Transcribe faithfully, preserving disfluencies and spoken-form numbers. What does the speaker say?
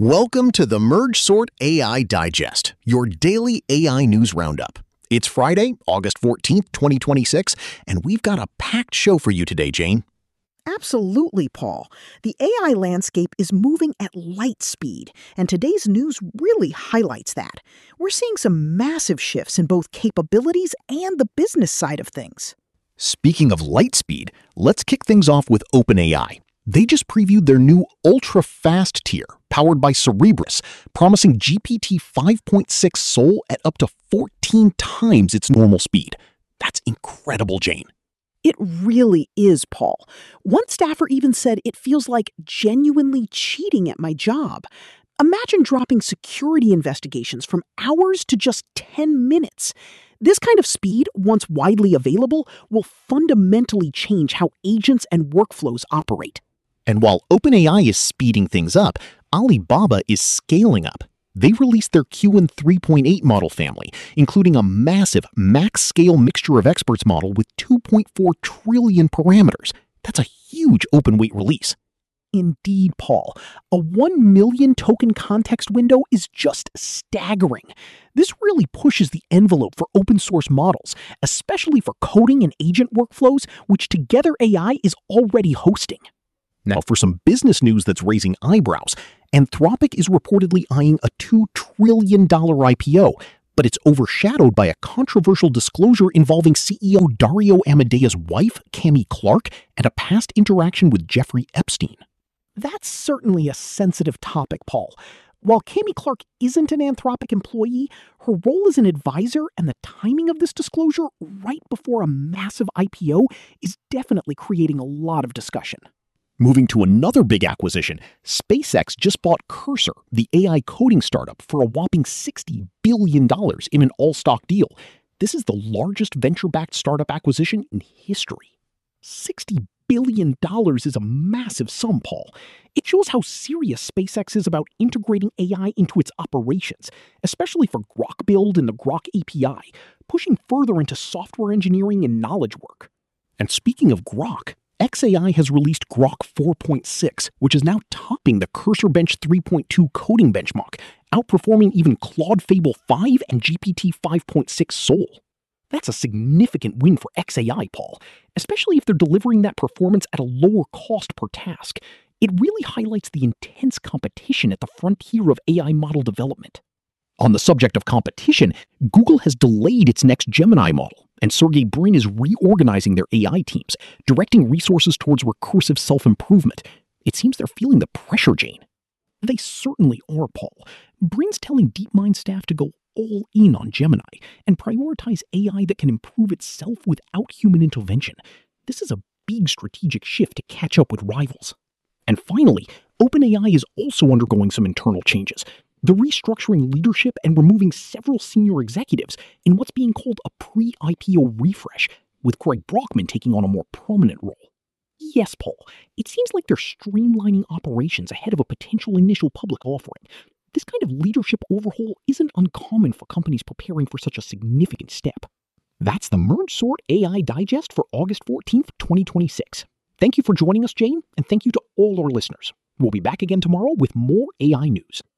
Welcome to the MergeSort A I Digest, your daily A I news roundup. It's Friday, August fourteenth, twenty twenty-six, and we've got a packed show for you today, Jane. Absolutely, Paul. The A I landscape is moving at light speed, and today's news really highlights that. We're seeing some massive shifts in both capabilities and the business side of things. Speaking of light speed, let's kick things off with OpenAI. They just previewed their new ultra-fast tier, powered by Cerebrus, promising G P T five point six Sol at up to fourteen times its normal speed. That's incredible, Jane. It really is, Paul. One staffer even said it feels like genuinely cheating at my job. Imagine dropping security investigations from hours to just ten minutes. This kind of speed, once widely available, will fundamentally change how agents and workflows operate. And while OpenAI is speeding things up, Alibaba is scaling up. They released their Qwen three point eight model family, including a massive max-scale mixture of experts model with two point four trillion parameters. That's a huge open-weight release. Indeed, Paul. A one million token context window is just staggering. This really pushes the envelope for open-source models, especially for coding and agent workflows, which Together A I is already hosting. Now, for some business news that's raising eyebrows, Anthropic is reportedly eyeing a two trillion dollars I P O, but it's overshadowed by a controversial disclosure involving C E O Dario Amadea's wife, Cami Clark, and a past interaction with Jeffrey Epstein. That's certainly a sensitive topic, Paul. While Cami Clark isn't an Anthropic employee, her role as an advisor and the timing of this disclosure right before a massive I P O is definitely creating a lot of discussion. Moving to another big acquisition, SpaceX just bought Cursor, the A I coding startup, for a whopping sixty billion dollars in an all-stock deal. This is the largest venture-backed startup acquisition in history. sixty billion dollars is a massive sum, Paul. It shows how serious SpaceX is about integrating A I into its operations, especially for Grok Build and the Grok A P I, pushing further into software engineering and knowledge work. And speaking of Grok, X A I has released Grok four point six, which is now topping the Cursor Bench three point two coding benchmark, outperforming even Claude Fable five and G P T five point six Sol. That's a significant win for X A I, Paul, especially if they're delivering that performance at a lower cost per task. It really highlights the intense competition at the frontier of A I model development. On the subject of competition, Google has delayed its next Gemini model, and Sergey Brin is reorganizing their A I teams, directing resources towards recursive self-improvement. It seems they're feeling the pressure, Jane. They certainly are, Paul. Brin's telling DeepMind staff to go all in on Gemini and prioritize A I that can improve itself without human intervention. This is a big strategic shift to catch up with rivals. And finally, OpenAI is also undergoing some internal changes. They're restructuring leadership and removing several senior executives in what's being called a pre-I P O refresh, with Greg Brockman taking on a more prominent role. Yes, Paul, it seems like they're streamlining operations ahead of a potential initial public offering. This kind of leadership overhaul isn't uncommon for companies preparing for such a significant step. That's the MergeSort A I Digest for August fourteenth, twenty twenty-six. Thank you for joining us, Jane, and thank you to all our listeners. We'll be back again tomorrow with more A I news.